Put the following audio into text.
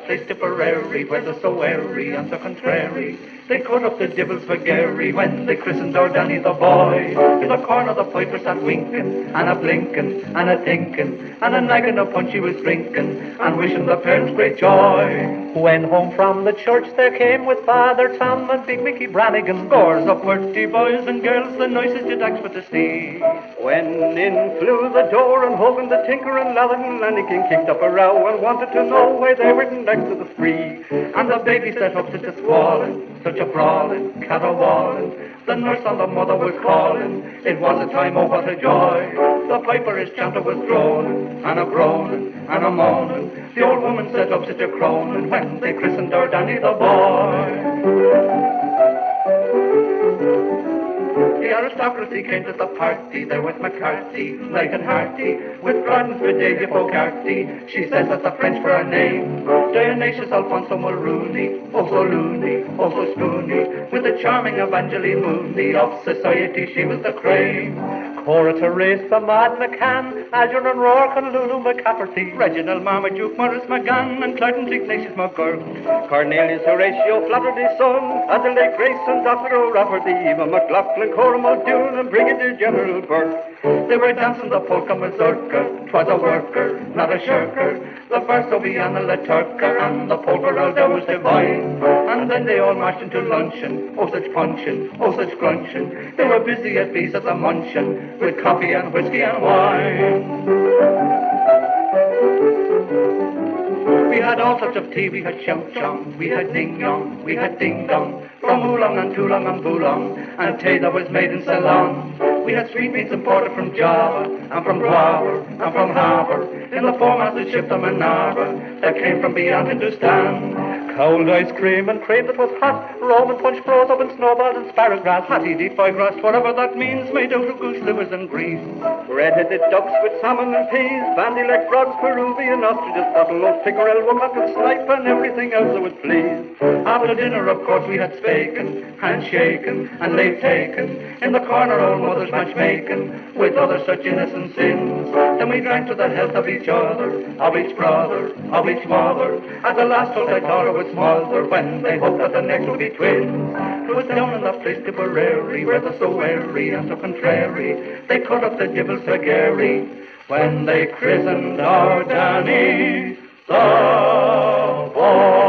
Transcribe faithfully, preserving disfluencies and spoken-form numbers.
place Tipperary, where they're so airy and so contrary. They cut up the divils for Gary when they christened our Danny the boy. In the corner the piper sat winking, and a blinking, and a thinking, and a nagging a punch he was drinking, and wishing the parents great joy. When home from the church there came with Father Tom and Big Mickey Brannigan, scores of pretty boys and girls, the nicest you'd ask for to see. When in flew the door and Hogan the tinker and Lather and Lannigan kicked up a row and wanted to know why they were next to the spree. And the baby set up such a squalling, such a brawling, caterwauling. The nurse and the mother was calling, it was a time, oh what a joy. The piper his chanter was droning, and a groaning, and a moaning. The old woman set up such a croning when they christened our Danny the boy. The aristocracy came to the party, there was McCarthy, light and hearty, with Gordon's Fidelia Fogarty. She says that's the French for her name. Dionysius Alfonso Mulrooney, oh so loony, oh so spoony, with the charming Evangeline Mooney of society, she was the cream. Cora Teresa, Maud McCann, Algernon Rourke and Lulu McCafferty, Reginald Marmaduke, Morris McGann, and Clarence Ignatius McGurk, Cornelius Horatio Flattery's son, Adelaide Grayson, Doctor O'Rafferty, Eva McLaughlin, Cora Muldoon, and Brigadier General Burke. They were dancing the polka mazurka, 'twas a worker, not a shirker, the first Oviana La Turca, and the polka roused was divine. And then they all marched into luncheon, oh such puncheon, oh such scruncheon. They were busy at feast at the munchin', with coffee and whiskey and wine. We had all sorts of tea, we had chum chum, we had ding yong, we had ding dong, from oolong and toolong and boolong, and tea that was made in Ceylon. We had sweetmeats imported from Java, and from Guava, and from Harbour, in the form as the ship the Minerva, that came from beyond Hindustan. Cold ice cream and cream that was hot, Roman punch froze up in snowballs and sparrowgrass, Hattie foie gras, whatever that means, made out of goose livers and grease. Red-headed ducks with salmon and peas, bandy-legged frogs, Peruvian ostriches, bottlenose pickerel, woodcock and snipe, and everything else that would please. After dinner, of course, we had spaking, handshaking, and leave taking, in the corner old mother's matchmaking, with other such innocent sins. Then we drank to the health of each other, of each brother, of each mother. At the last toast I thought it was smother, when they hoped that the next would be twins. It was down in that place Tipperary, where they're so airy and so contrary. They cut up the divils for Gary, when they christened our Danny the boy.